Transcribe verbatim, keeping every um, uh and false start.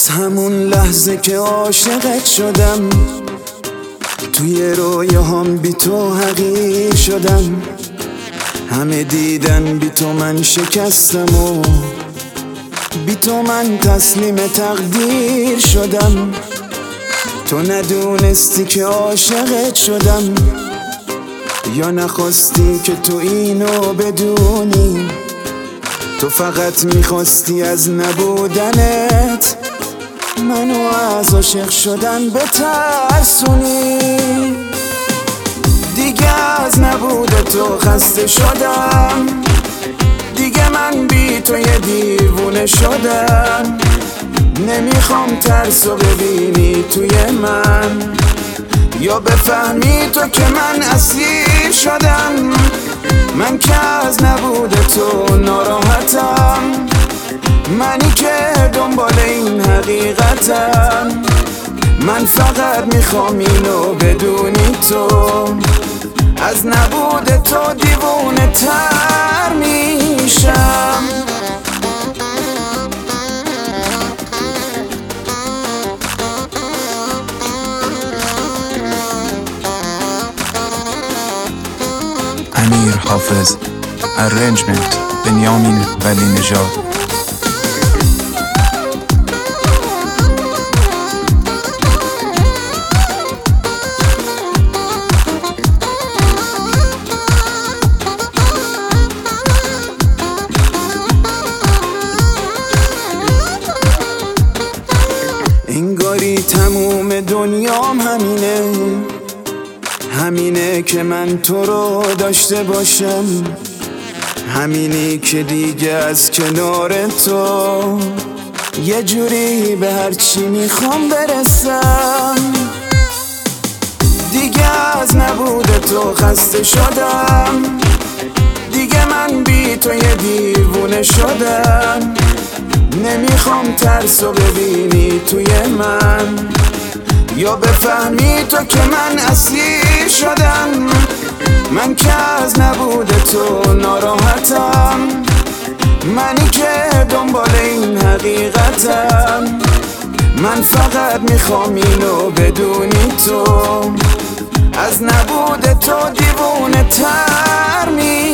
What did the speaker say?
از همون لحظه که عاشقت شدم، توی رویاهام بی تو حقیر شدم. همه دیدن بی تو من شکستم و بی تو من تسلیم تقدیر شدم. تو ندونستی که عاشقت شدم، یا نخواستی که تو اینو بدونی. تو فقط میخواستی از نبودنت منو از عاشق شدن بترسونی. دیگه از نبود تو خسته شدم، دیگه من بی تو یه دیوونه شدم. نمیخوام ترسو ببینی توی من، یا بفهمی تو که من اسیر شدم. من که از نبود تو ناراحتم، منی که دنبال این حقیقتم. من فقط میخوام اینو بدونی، تو از نبود تو دیوونه تر میشم. امیر حافظ. Arrangement بنیامین ولی نژاد. انگاری تموم دنیام همینه، همینه که من تو رو داشته باشم. همینی که دیگه از کنار تو یه جوری به هرچی میخوام برسم. دیگه از نبود تو خسته شدم، دیگه من بی تو یه دیوونه شدم. نمیخوام ترسو ببینی توی من، یا بفهمی تو که من اسیر شدم. من که از نبود تو ناراحتم، منی که دنبال این حقیقتم. من فقط میخوام اینو بدونی، تو از نبود تو دیوونه تر می